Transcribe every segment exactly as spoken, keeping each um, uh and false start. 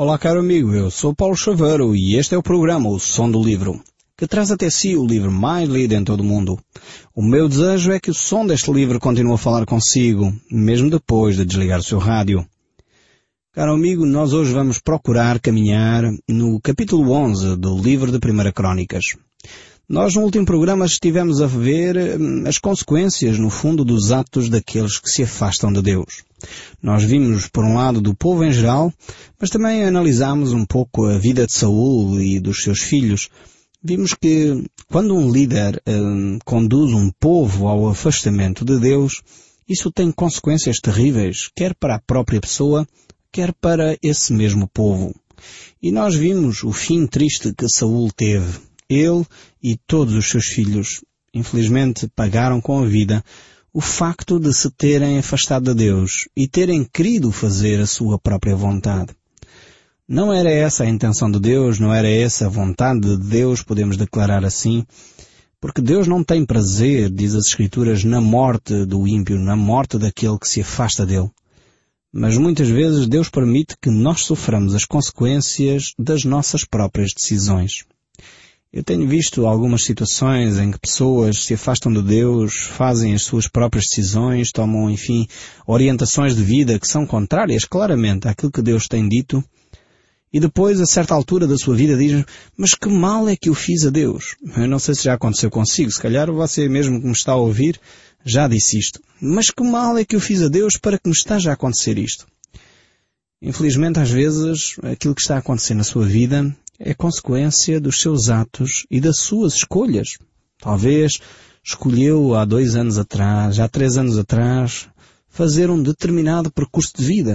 Olá, caro amigo, eu sou Paulo Chaveiro e este é o programa O Som do Livro, que traz até si o livro mais lido em todo o mundo. O meu desejo é que o som deste livro continue a falar consigo, mesmo depois de desligar o seu rádio. Caro amigo, nós hoje vamos procurar caminhar no capítulo onze do livro de Primeira Crónicas. Nós no último programa estivemos a ver as consequências, no fundo, dos atos daqueles que se afastam de Deus. Nós vimos, por um lado, do povo em geral, mas também analisámos um pouco a vida de Saul e dos seus filhos. Vimos que quando um líder hum, conduz um povo ao afastamento de Deus, isso tem consequências terríveis, quer para a própria pessoa, quer para esse mesmo povo. E nós vimos o fim triste que Saul teve. Ele e todos os seus filhos, infelizmente, pagaram com a vida o facto de se terem afastado de Deus e terem querido fazer a sua própria vontade. Não era essa a intenção de Deus, não era essa a vontade de Deus, podemos declarar assim, porque Deus não tem prazer, diz as Escrituras, na morte do ímpio, na morte daquele que se afasta dele. Mas muitas vezes Deus permite que nós soframos as consequências das nossas próprias decisões. Eu tenho visto algumas situações em que pessoas se afastam de Deus, fazem as suas próprias decisões, tomam, enfim, orientações de vida que são contrárias claramente àquilo que Deus tem dito, e depois, a certa altura da sua vida, dizem, mas que mal é que eu fiz a Deus? Eu não sei se já aconteceu consigo, se calhar você mesmo que me está a ouvir já disse isto. Mas que mal é que eu fiz a Deus para que me esteja a acontecer isto? Infelizmente, às vezes, aquilo que está a acontecer na sua vida é consequência dos seus atos e das suas escolhas. Talvez escolheu há dois anos atrás, há três anos atrás, fazer um determinado percurso de vida.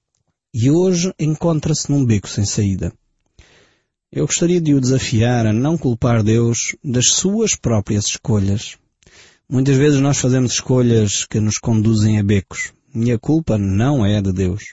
E hoje encontra-se num beco sem saída. Eu gostaria de o desafiar a não culpar Deus das suas próprias escolhas. Muitas vezes nós fazemos escolhas que nos conduzem a becos. E a culpa não é de Deus.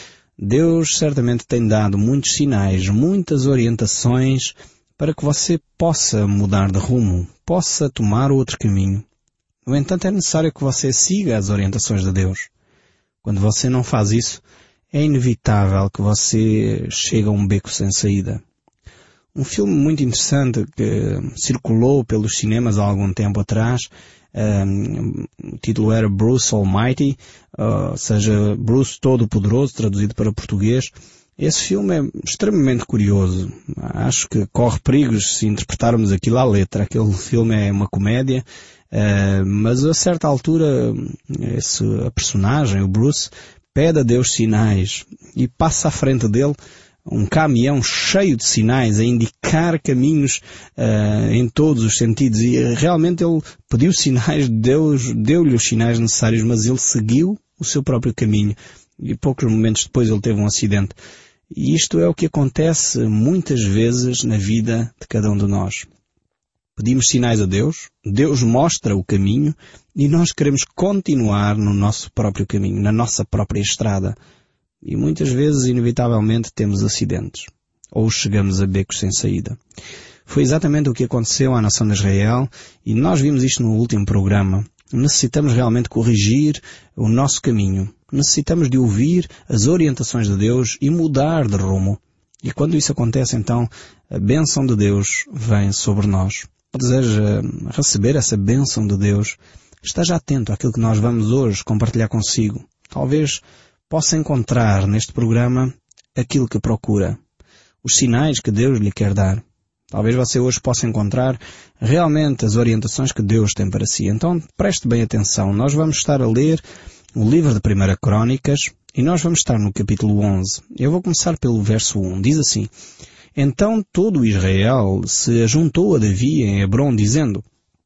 Deus certamente tem dado muitos sinais, muitas orientações para que você possa mudar de rumo, possa tomar outro caminho. No entanto, é necessário que você siga as orientações de Deus. Quando você não faz isso, é inevitável que você chegue a um beco sem saída. Um filme muito interessante que circulou pelos cinemas há algum tempo atrás, um, o título era Bruce Almighty, uh, ou seja, Bruce Todo-Poderoso, traduzido para português. Esse filme é extremamente curioso. Acho que corre perigos se interpretarmos aquilo à letra. Aquele filme é uma comédia, uh, mas a certa altura esse, a personagem, o Bruce, pede a Deus sinais e passa à frente dele um caminhão cheio de sinais a indicar caminhos uh, em todos os sentidos, e realmente ele pediu sinais, Deus deu-lhe os sinais necessários, mas ele seguiu o seu próprio caminho e poucos momentos depois ele teve um acidente. E isto é o que acontece muitas vezes na vida de cada um de nós. Pedimos sinais a Deus, Deus mostra o caminho e nós queremos continuar no nosso próprio caminho, na nossa própria estrada. E muitas vezes, inevitavelmente, temos acidentes. Ou chegamos a becos sem saída. Foi exatamente o que aconteceu à nação de Israel e nós vimos isto no último programa. Necessitamos realmente corrigir o nosso caminho. Necessitamos de ouvir as orientações de Deus e mudar de rumo. E quando isso acontece, então, a bênção de Deus vem sobre nós. Deseja receber essa bênção de Deus, esteja atento àquilo que nós vamos hoje compartilhar consigo. Talvez possa encontrar neste programa aquilo que procura, os sinais que Deus lhe quer dar. Talvez você hoje possa encontrar realmente as orientações que Deus tem para si. Então preste bem atenção, nós vamos estar a ler o livro de Primeira Crónicas e nós vamos estar no capítulo onze. Eu vou começar pelo verso um, diz assim: Então todo Israel se ajuntou a Davi em Hebrom, dizendo: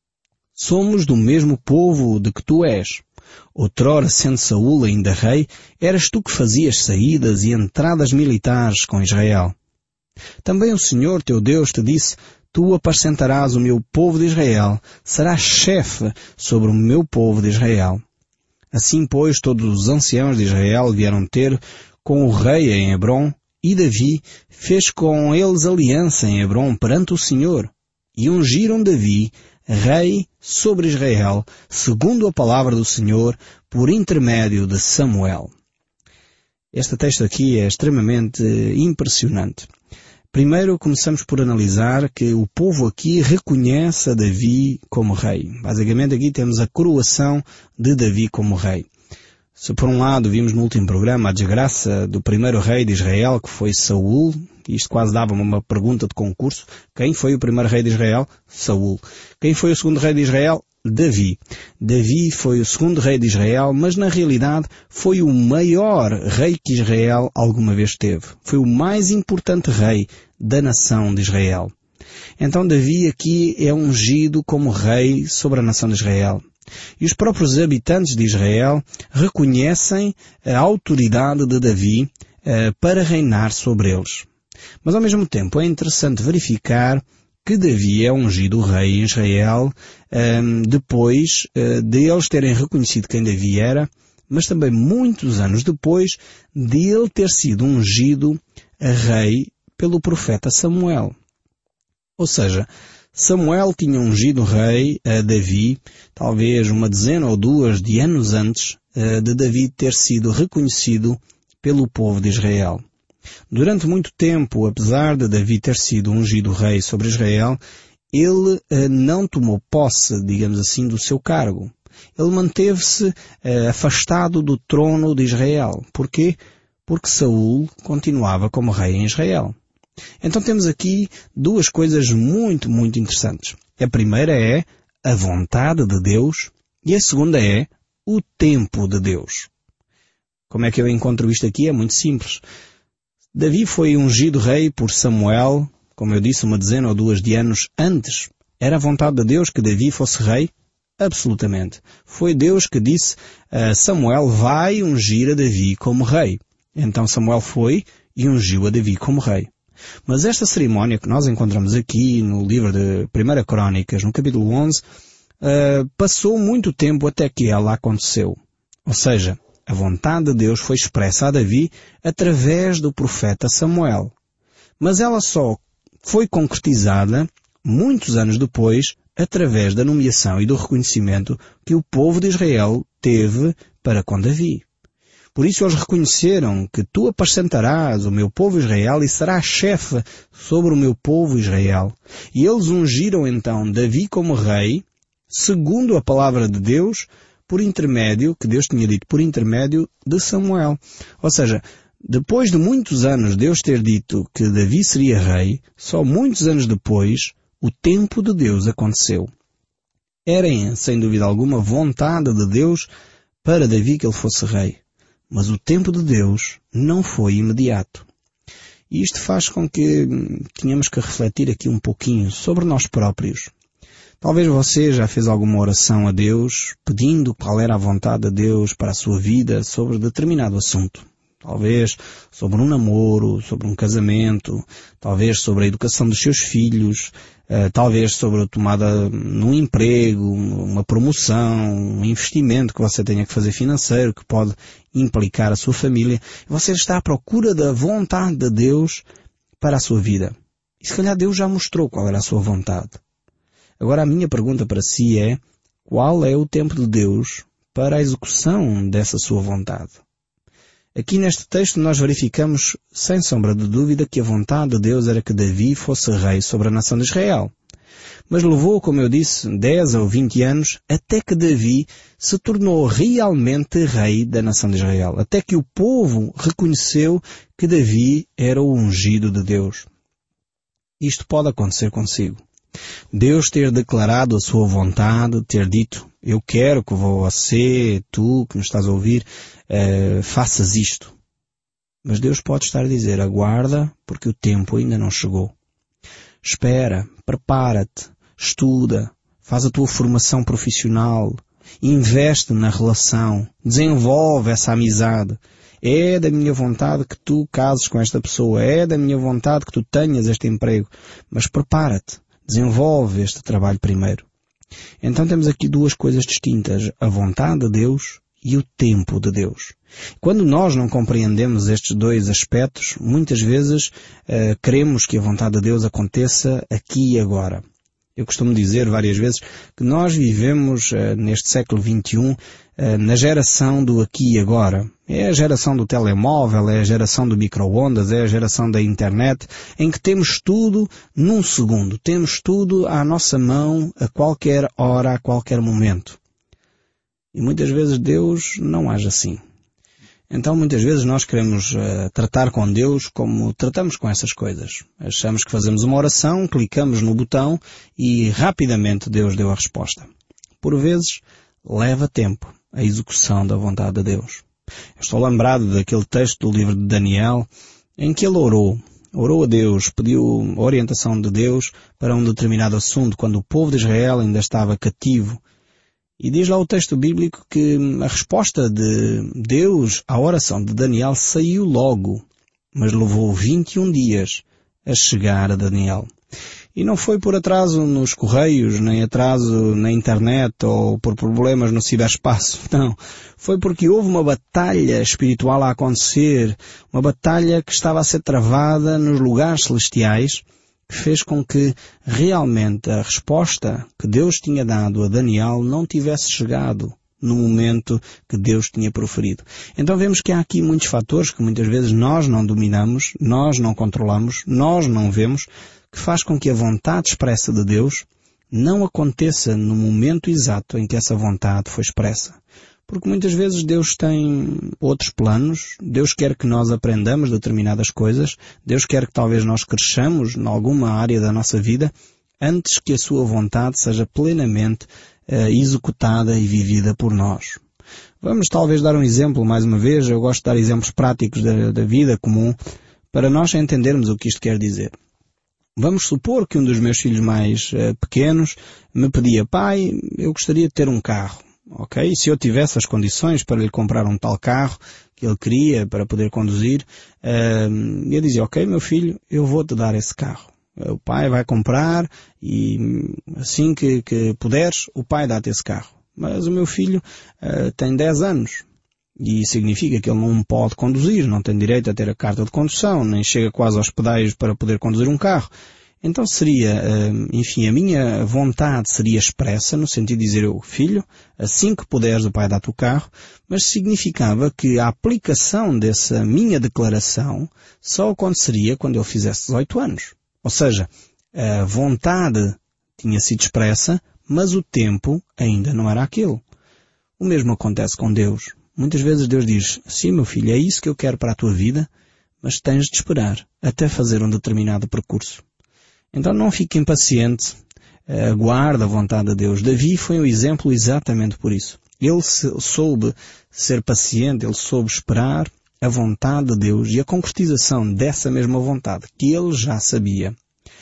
Somos do mesmo povo de que tu és. Outrora, sendo Saul ainda rei, eras tu que fazias saídas e entradas militares com Israel. Também o Senhor teu Deus te disse: Tu apacentarás o meu povo de Israel, serás chefe sobre o meu povo de Israel. Assim, pois, todos os anciãos de Israel vieram ter com o rei em Hebrom, e Davi fez com eles aliança em Hebrom perante o Senhor, e ungiram Davi rei sobre Israel, segundo a palavra do Senhor, por intermédio de Samuel. Este texto aqui é extremamente impressionante. Primeiro começamos por analisar que o povo aqui reconhece a Davi como rei. Basicamente aqui temos a coroação de Davi como rei. Se por um lado vimos no último programa a desgraça do primeiro rei de Israel, que foi Saul, isto quase dava-me uma pergunta de concurso, quem foi o primeiro rei de Israel? Saul. Quem foi o segundo rei de Israel? Davi. Davi foi o segundo rei de Israel, mas na realidade foi o maior rei que Israel alguma vez teve. Foi o mais importante rei da nação de Israel. Então Davi aqui é ungido como rei sobre a nação de Israel. E os próprios habitantes de Israel reconhecem a autoridade de Davi uh, para reinar sobre eles. Mas ao mesmo tempo é interessante verificar que Davi é ungido rei em Israel um, depois uh, de eles terem reconhecido quem Davi era, mas também muitos anos depois de ele ter sido ungido a rei pelo profeta Samuel. Ou seja, Samuel tinha ungido rei a Davi, talvez uma dezena ou duas de anos antes uh, de Davi ter sido reconhecido pelo povo de Israel. Durante muito tempo, apesar de Davi ter sido ungido rei sobre Israel, ele eh, não tomou posse, digamos assim, do seu cargo. Ele manteve-se eh, afastado do trono de Israel. Porquê? Porque Saul continuava como rei em Israel. Então temos aqui duas coisas muito, muito interessantes. A primeira é a vontade de Deus e a segunda é o tempo de Deus. Como é que eu encontro isto aqui? É muito simples. Davi foi ungido rei por Samuel, como eu disse, uma dezena ou duas de anos antes. Era a vontade de Deus que Davi fosse rei? Absolutamente. Foi Deus que disse a Samuel, vai ungir a Davi como rei. Então Samuel foi e ungiu a Davi como rei. Mas esta cerimónia que nós encontramos aqui no livro de primeira Crônicas, no capítulo onze, uh, passou muito tempo até que ela aconteceu. Ou seja, a vontade de Deus foi expressa a Davi através do profeta Samuel. Mas ela só foi concretizada muitos anos depois através da nomeação e do reconhecimento que o povo de Israel teve para com Davi. Por isso eles reconheceram que tu apacentarás o meu povo Israel e serás chefe sobre o meu povo Israel. E eles ungiram então Davi como rei, segundo a palavra de Deus, por intermédio, que Deus tinha dito por intermédio de Samuel. Ou seja, depois de muitos anos Deus ter dito que Davi seria rei, só muitos anos depois o tempo de Deus aconteceu. Era, sem dúvida alguma, vontade de Deus para Davi que ele fosse rei. Mas o tempo de Deus não foi imediato. E isto faz com que tenhamos que refletir aqui um pouquinho sobre nós próprios. Talvez você já fez alguma oração a Deus, pedindo qual era a vontade de Deus para a sua vida sobre determinado assunto. Talvez sobre um namoro, sobre um casamento, talvez sobre a educação dos seus filhos, uh, talvez sobre a tomada num emprego, uma promoção, um investimento que você tenha que fazer financeiro, que pode implicar a sua família. Você está à procura da vontade de Deus para a sua vida. E se calhar Deus já mostrou qual era a sua vontade. Agora a minha pergunta para si é, qual é o tempo de Deus para a execução dessa sua vontade? Aqui neste texto nós verificamos, sem sombra de dúvida, que a vontade de Deus era que Davi fosse rei sobre a nação de Israel. Mas levou, como eu disse, dez ou vinte anos, até que Davi se tornou realmente rei da nação de Israel. Até que o povo reconheceu que Davi era o ungido de Deus. Isto pode acontecer consigo. Deus ter declarado a sua vontade, ter dito, eu quero que você, tu que me estás a ouvir, uh, faças isto. Mas Deus pode estar a dizer, aguarda, porque o tempo ainda não chegou. Espera, prepara-te, estuda, faz a tua formação profissional, investe na relação, desenvolve essa amizade. É da minha vontade que tu cases com esta pessoa, é da minha vontade que tu tenhas este emprego, mas prepara-te. Desenvolve este trabalho primeiro. Então temos aqui duas coisas distintas, a vontade de Deus e o tempo de Deus. Quando nós não compreendemos estes dois aspectos, muitas vezes uh, queremos que a vontade de Deus aconteça aqui e agora. Eu costumo dizer várias vezes que nós vivemos uh, neste século vinte e um uh, na geração do aqui e agora. É a geração do telemóvel, é a geração do micro-ondas, é a geração da internet, em que temos tudo num segundo. Temos tudo à nossa mão, a qualquer hora, a qualquer momento. E muitas vezes Deus não age assim. Então muitas vezes nós queremos uh, tratar com Deus como tratamos com essas coisas. Achamos que fazemos uma oração, clicamos no botão e rapidamente Deus deu a resposta. Por vezes leva tempo a execução da vontade de Deus. Eu estou lembrado daquele texto do livro de Daniel em que ele orou. Orou a Deus, pediu a orientação de Deus para um determinado assunto quando o povo de Israel ainda estava cativo. E diz lá o texto bíblico que a resposta de Deus à oração de Daniel saiu logo, mas levou vinte e um dias a chegar a Daniel. E não foi por atraso nos correios, nem atraso na internet ou por problemas no ciberespaço, não. Foi porque houve uma batalha espiritual a acontecer, uma batalha que estava a ser travada nos lugares celestiais, que fez com que realmente a resposta que Deus tinha dado a Daniel não tivesse chegado no momento que Deus tinha proferido. Então vemos que há aqui muitos fatores que muitas vezes nós não dominamos, nós não controlamos, nós não vemos, que faz com que a vontade expressa de Deus não aconteça no momento exato em que essa vontade foi expressa. Porque muitas vezes Deus tem outros planos, Deus quer que nós aprendamos determinadas coisas, Deus quer que talvez nós cresçamos em alguma área da nossa vida antes que a sua vontade seja plenamente uh, executada e vivida por nós. Vamos talvez dar um exemplo, mais uma vez, eu gosto de dar exemplos práticos da, da vida comum para nós entendermos o que isto quer dizer. Vamos supor que um dos meus filhos mais uh, pequenos me pedia: pai, eu gostaria de ter um carro. Ok? E se eu tivesse as condições para lhe comprar um tal carro que ele queria para poder conduzir, uh, eu dizia: ok, meu filho, eu vou-te dar esse carro. O pai vai comprar e assim que, que puderes, o pai dá-te esse carro. Mas o meu filho uh, tem dez anos. E significa que ele não pode conduzir, não tem direito a ter a carta de condução, nem chega quase aos pedais para poder conduzir um carro. Então seria, enfim, a minha vontade seria expressa, no sentido de dizer: eu, filho, assim que puderes o pai dá-te o carro, mas significava que a aplicação dessa minha declaração só aconteceria quando ele fizesse dezoito anos. Ou seja, a vontade tinha sido expressa, mas o tempo ainda não era aquele. O mesmo acontece com Deus. Muitas vezes Deus diz: sim, meu filho, é isso que eu quero para a tua vida, mas tens de esperar até fazer um determinado percurso. Então não fique impaciente, aguarde a vontade de Deus. Davi foi um exemplo exatamente por isso. Ele soube ser paciente, ele soube esperar a vontade de Deus e a concretização dessa mesma vontade que ele já sabia.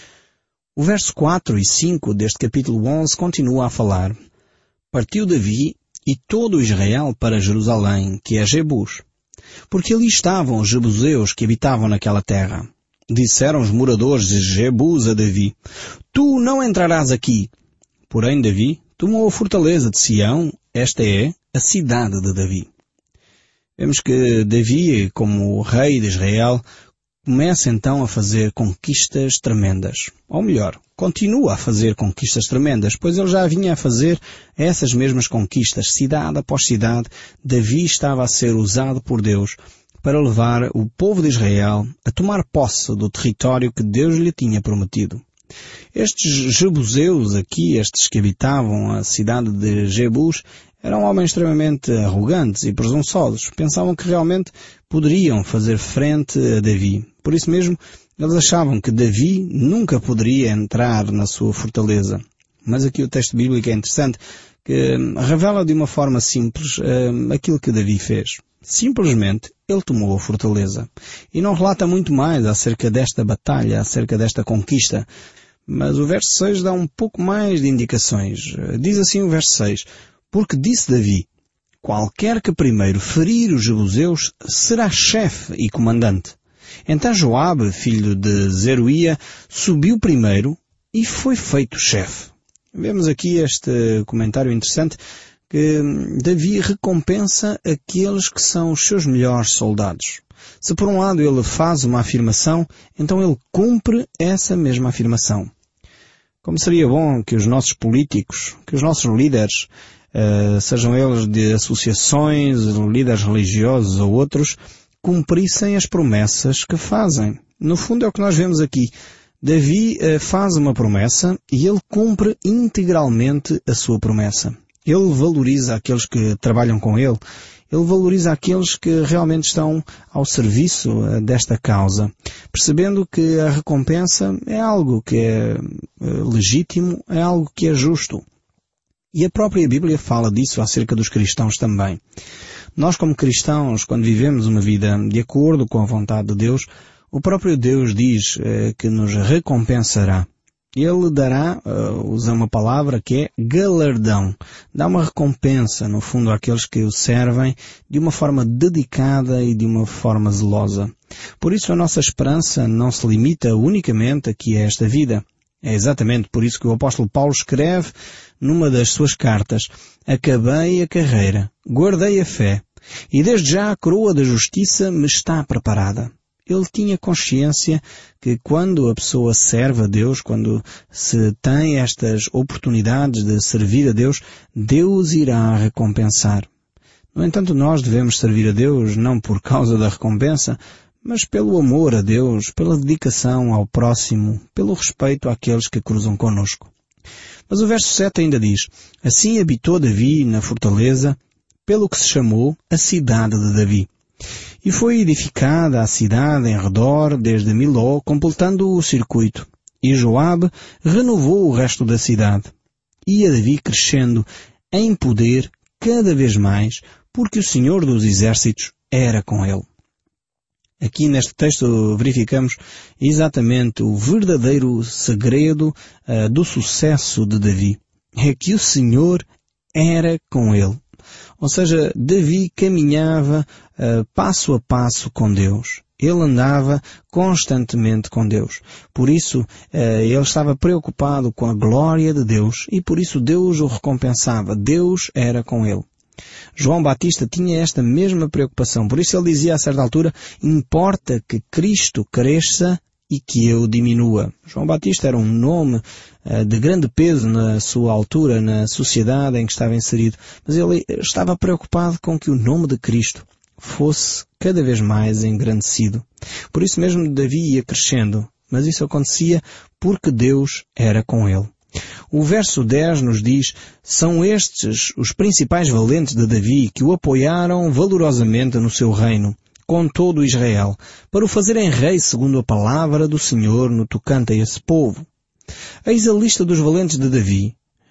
O verso quatro e cinco deste capítulo onze continua a falar: partiu Davi e todo o Israel para Jerusalém, que é Jebus, porque ali estavam os jebuseus que habitavam naquela terra. Disseram os moradores de Jebus a Davi: tu não entrarás aqui. Porém Davi tomou a fortaleza de Sião, esta é a cidade de Davi. Vemos que Davi, como rei de Israel, começa então a fazer conquistas tremendas. Ou melhor, continua a fazer conquistas tremendas, pois ele já vinha a fazer essas mesmas conquistas, cidade após cidade. Davi estava a ser usado por Deus para levar o povo de Israel a tomar posse do território que Deus lhe tinha prometido. Estes jebuseus aqui, estes que habitavam a cidade de Jebus, eram homens extremamente arrogantes e presunçosos. Pensavam que realmente poderiam fazer frente a Davi. Por isso mesmo, eles achavam que Davi nunca poderia entrar na sua fortaleza. Mas aqui o texto bíblico é interessante, que revela de uma forma simples uh, aquilo que Davi fez. Simplesmente, ele tomou a fortaleza. E não relata muito mais acerca desta batalha, acerca desta conquista. Mas o verso seis dá um pouco mais de indicações. Diz assim o verso seis: porque disse Davi: qualquer que primeiro ferir os jebuseus será chefe e comandante. Então Joabe, filho de Zeruia, subiu primeiro e foi feito chefe. Vemos aqui este comentário interessante, que Davi recompensa aqueles que são os seus melhores soldados. Se por um lado ele faz uma afirmação, então ele cumpre essa mesma afirmação. Como seria bom que os nossos políticos, que os nossos líderes, uh, sejam eles de associações, líderes religiosos ou outros, cumprissem as promessas que fazem. No fundo é o que nós vemos aqui. Davi uh, faz uma promessa e ele cumpre integralmente a sua promessa. Ele valoriza aqueles que trabalham com ele. Ele valoriza aqueles que realmente estão ao serviço uh, desta causa, percebendo que a recompensa é algo que é uh, legítimo, é algo que é justo. E a própria Bíblia fala disso acerca dos cristãos também. Nós, como cristãos, quando vivemos uma vida de acordo com a vontade de Deus, o próprio Deus diz uh, que nos recompensará. Ele dará, uh, usa uma palavra que é galardão. Dá uma recompensa, no fundo, àqueles que o servem de uma forma dedicada e de uma forma zelosa. Por isso a nossa esperança não se limita unicamente aqui a esta vida. É exatamente por isso que o apóstolo Paulo escreve numa das suas cartas: acabei a carreira, guardei a fé, e desde já a coroa da justiça me está preparada. Ele tinha consciência que quando a pessoa serve a Deus, quando se tem estas oportunidades de servir a Deus, Deus irá recompensar. No entanto, nós devemos servir a Deus não por causa da recompensa, mas pelo amor a Deus, pela dedicação ao próximo, pelo respeito àqueles que cruzam conosco. Mas o verso sete ainda diz: assim habitou Davi na fortaleza, pelo que se chamou a cidade de Davi. E foi edificada a cidade em redor desde Miló, completando o circuito. E Joabe renovou o resto da cidade. Ia Davi crescendo em poder cada vez mais, porque o Senhor dos Exércitos era com ele. Aqui neste texto verificamos exatamente o verdadeiro segredo uh, do sucesso de Davi. É que o Senhor era com ele. Ou seja, Davi caminhava uh, passo a passo com Deus. Ele andava constantemente com Deus. Por isso, uh, ele estava preocupado com a glória de Deus e por isso Deus o recompensava. Deus era com ele. João Batista tinha esta mesma preocupação. Por isso ele dizia a certa altura: importa que Cristo cresça e que eu diminua. João Batista era um nome uh, de grande peso na sua altura, na sociedade em que estava inserido. Mas ele estava preocupado com que o nome de Cristo fosse cada vez mais engrandecido. Por isso mesmo Davi ia crescendo. Mas isso acontecia porque Deus era com ele. O verso dez nos diz: são estes os principais valentes de Davi que o apoiaram valorosamente no seu reino, com todo Israel, para o fazerem rei segundo a palavra do Senhor no tocante a esse povo. Eis a lista dos valentes de Davi: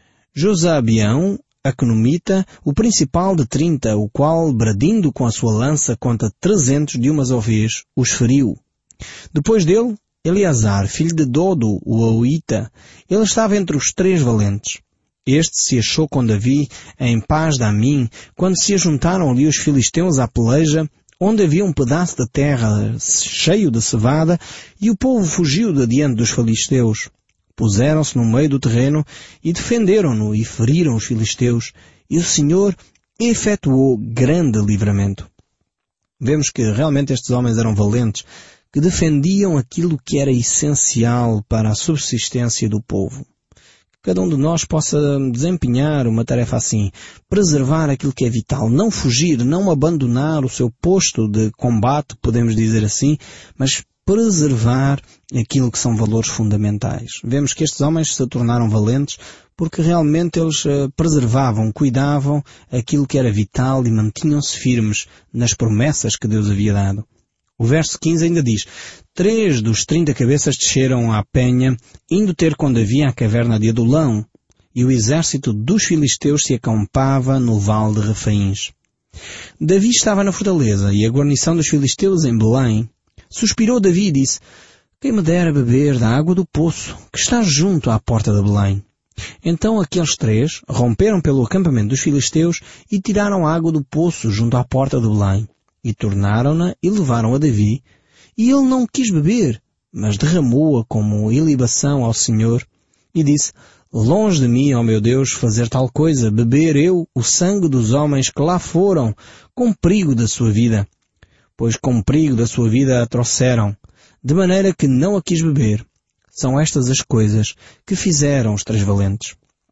Josabião, Acnomita, o principal de trinta, o qual, bradindo com a sua lança contra trezentos de umas ovelhas, os feriu. Depois dele, Eleazar, filho de Dodo, o Aoíta. Ele estava entre os três valentes. Este se achou com Davi em paz de Amim, quando se ajuntaram ali os filisteus à peleja, onde havia um pedaço de terra cheio de cevada, e o povo fugiu de diante dos filisteus. Puseram-se no meio do terreno e defenderam-no e feriram os filisteus, e o Senhor efetuou grande livramento. Vemos que realmente estes homens eram valentes, que defendiam aquilo que era essencial para a subsistência do povo. Que cada um de nós possa desempenhar uma tarefa assim, preservar aquilo que é vital, não fugir, não abandonar o seu posto de combate, podemos dizer assim, mas preservar aquilo que são valores fundamentais. Vemos que estes homens se tornaram valentes porque realmente eles uh, preservavam, cuidavam aquilo que era vital e mantinham-se firmes nas promessas que Deus havia dado. O verso quinze ainda diz: três dos trinta cabeças desceram à penha, indo ter com Davi à caverna de Adulão, e o exército dos filisteus se acampava no vale de Refaíns. Davi estava na fortaleza, e a guarnição dos filisteus em Belém. Suspirou Davi e disse: quem me dera beber da água do poço, que está junto à porta de Belém. Então aqueles três romperam pelo acampamento dos filisteus e tiraram a água do poço junto à porta de Belém. E tornaram-na e levaram a Davi, e ele não quis beber, mas derramou-a como ilibação ao Senhor, e disse: longe de mim, ó meu Deus, fazer tal coisa, beber eu o sangue dos homens que lá foram, com perigo da sua vida. Pois com perigo da sua vida a trouxeram, de maneira que não a quis beber. São estas as coisas que fizeram os três valentes.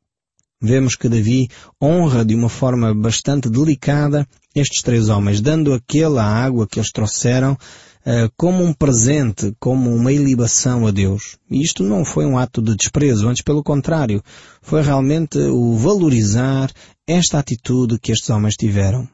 Vemos que Davi honra de uma forma bastante delicada estes três homens, dando aquela água que eles trouxeram uh, como um presente, como uma ilibação a Deus. E isto não foi um ato de desprezo, antes pelo contrário, foi realmente o valorizar esta atitude que estes homens tiveram.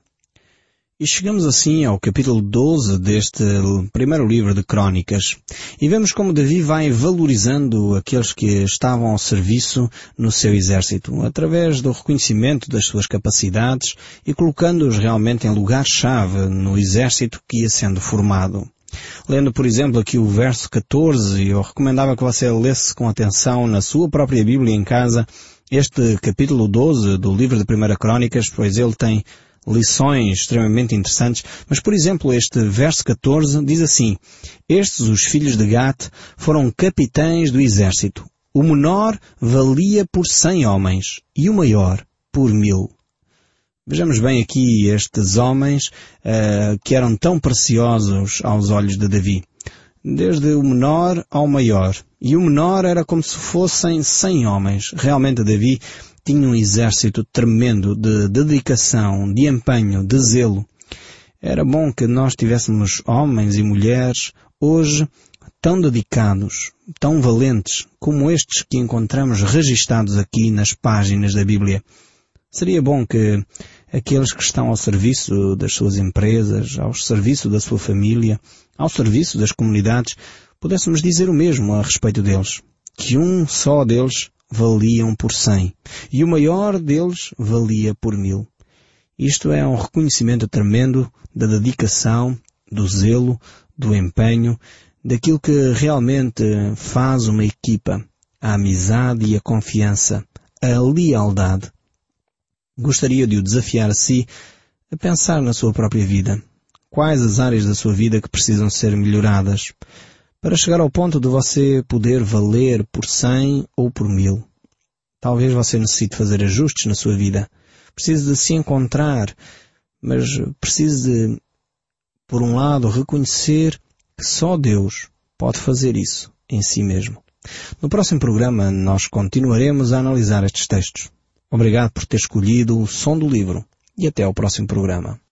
E chegamos assim ao capítulo doze deste primeiro livro de Crônicas. E vemos como Davi vai valorizando aqueles que estavam ao serviço no seu exército, através do reconhecimento das suas capacidades e colocando-os realmente em lugar-chave no exército que ia sendo formado. Lendo, por exemplo, aqui o verso catorze, eu recomendava que você lesse com atenção na sua própria Bíblia em casa este capítulo doze do livro de primeira Crônicas, pois ele tem lições extremamente interessantes, mas por exemplo este verso catorze diz assim: estes, os filhos de Gat, foram capitães do exército. O menor valia por cem homens e o maior por mil. Vejamos bem aqui estes homens uh, que eram tão preciosos aos olhos de Davi. Desde o menor ao maior. E o menor era como se fossem cem homens. Realmente Davi tinha um exército tremendo de dedicação, de empenho, de zelo. Era bom que nós tivéssemos homens e mulheres hoje tão dedicados, tão valentes, como estes que encontramos registados aqui nas páginas da Bíblia. Seria bom que aqueles que estão ao serviço das suas empresas, ao serviço da sua família, ao serviço das comunidades, pudéssemos dizer o mesmo a respeito deles. Que um só deles valiam por cem, e o maior deles valia por mil. Isto é um reconhecimento tremendo da dedicação, do zelo, do empenho, daquilo que realmente faz uma equipa, a amizade e a confiança, a lealdade. Gostaria de o desafiar a si a pensar na sua própria vida. Quais as áreas da sua vida que precisam ser melhoradas, para chegar ao ponto de você poder valer por cem ou por mil. Talvez você necessite fazer ajustes na sua vida. Precise de se encontrar, mas precise de, por um lado, reconhecer que só Deus pode fazer isso em si mesmo. No próximo programa nós continuaremos a analisar estes textos. Obrigado por ter escolhido o som do livro e até ao próximo programa.